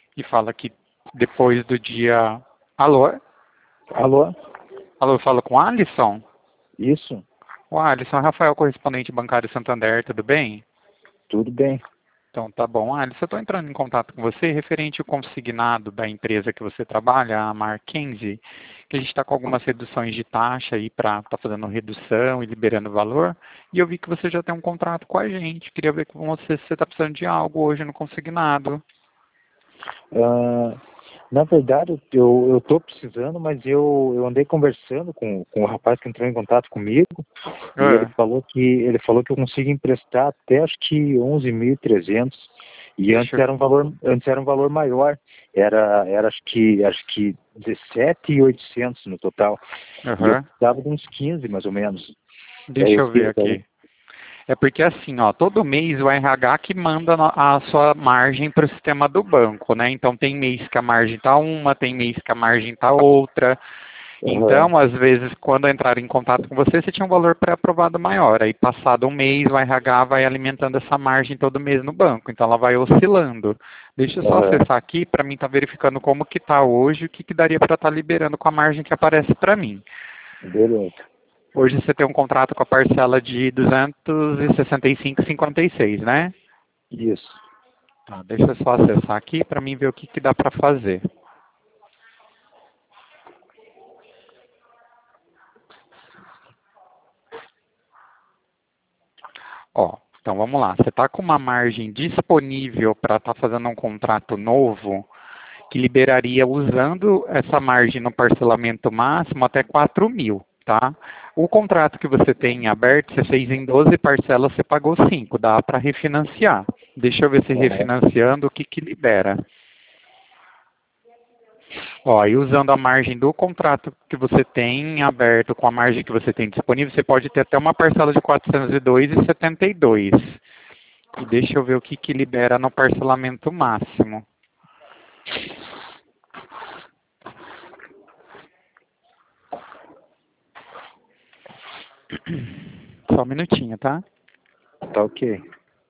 e fala que depois do dia... Alô? Alô? Alô, eu falo com o Alisson? Isso? O Alisson, Rafael, correspondente bancário Santander, tudo bem? Tudo bem. Então tá bom. Alisson, eu estou entrando em contato com você referente ao consignado da empresa que você trabalha, a Mackenzie, que a gente está com algumas reduções de taxa aí para estar fazendo redução e liberando valor. E eu vi que você já tem um contrato com a gente. Queria ver com você se você está precisando de algo hoje no consignado. Na verdade, eu estou precisando, mas eu andei conversando com o rapaz que entrou em contato comigo e ele falou que eu consigo emprestar até acho que 11.300 e Deixa antes era um valor maior, era acho que 17.800 no total e eu Aham. precisava de uns 15 mais ou menos. Daí Deixa eu eu ver fiquei, aqui. É porque assim, ó, todo mês o RH que manda a sua margem para o sistema do banco, né? Então tem mês que a margem está uma, tem mês que a margem está outra. aham, Então, às vezes, quando entrar em contato com você, você tinha um valor pré-aprovado maior. Aí, passado um mês, o RH vai alimentando essa margem todo mês no banco. Então, ela vai oscilando. Deixa eu só aham, acessar aqui para mim estar verificando como que está hoje, o que, que daria para estar liberando com a margem que aparece para mim. beleza. Hoje você tem um contrato com a parcela de 265,56, né? Isso. Tá, deixa eu só acessar aqui para mim ver o que, que dá para fazer. Ó, então vamos lá. Você está com uma margem disponível para estar fazendo um contrato novo que liberaria usando essa margem no parcelamento máximo até 4.000, tá? O contrato que você tem em aberto, você fez em 12 parcelas, você pagou 5, dá para refinanciar. Deixa eu ver se Aham. refinanciando o que, que libera. Ó, e usando a margem do contrato que você tem em aberto com a margem que você tem disponível, você pode ter até uma parcela de 402,72. E deixa eu ver o que, que libera no parcelamento máximo. Só um minutinho, tá? Tá ok.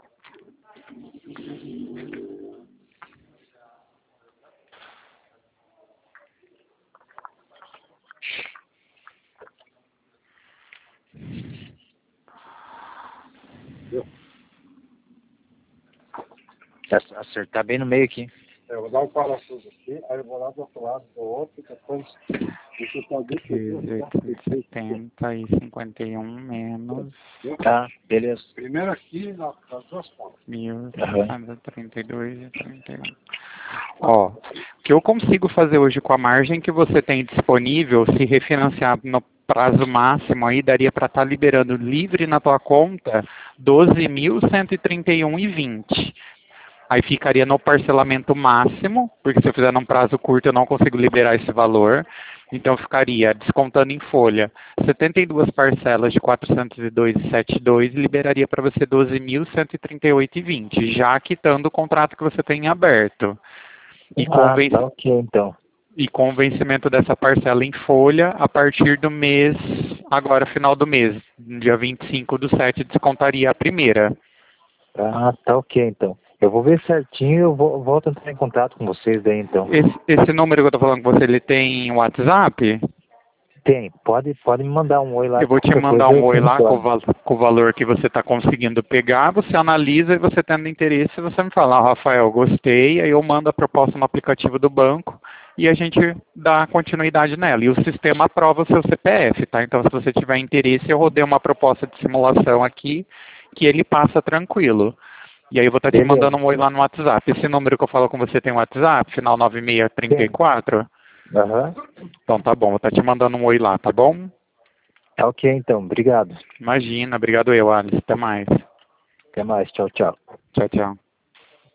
Acertar bem no meio aqui. Eu vou dar um parafuso aqui, aí eu vou lá do outro lado do outro, depois você pode decidir. 1870 e 51 menos Tá, beleza. Primeiro aqui nas duas pontas. Aham. 1.632,31. Ó, o que eu consigo fazer hoje com a margem que você tem disponível, se refinanciar no prazo máximo aí, daria para estar liberando livre na tua conta 12.131,20. Aí ficaria no parcelamento máximo, porque se eu fizer num prazo curto eu não consigo liberar esse valor. Então ficaria, descontando em folha, 72 parcelas de 402,72 e liberaria para você 12.138,20, já quitando o contrato que você tem em aberto. E com, Tá ok então. e com o vencimento dessa parcela em folha, a partir do mês, agora final do mês, dia 25/7, descontaria a primeira. Tá ok então. Eu vou ver certinho e eu volto a entrar em contato com vocês daí então. Esse número que eu estou falando com você, ele tem WhatsApp? Tem, pode me mandar um oi lá Eu que vou te qualquer mandar coisa um eu te oi lá com retorno. com o valor que você está conseguindo pegar, você analisa e você tendo interesse, você me fala, Rafael, gostei, aí eu mando a proposta no aplicativo do banco e a gente dá continuidade nela. E o sistema aprova o seu CPF, tá? Então, se você tiver interesse, eu rodei uma proposta de simulação aqui que ele passa tranquilo. E aí eu vou estar te Beleza. mandando um oi lá no WhatsApp. Esse número que eu falo com você tem WhatsApp, final Tem. 9634? Aham. Então tá bom, vou estar te mandando um oi lá, tá bom? Tá ok então. Obrigado. Imagina, obrigado eu, Alice. Até mais. Até mais. Tchau, tchau. Tchau, tchau.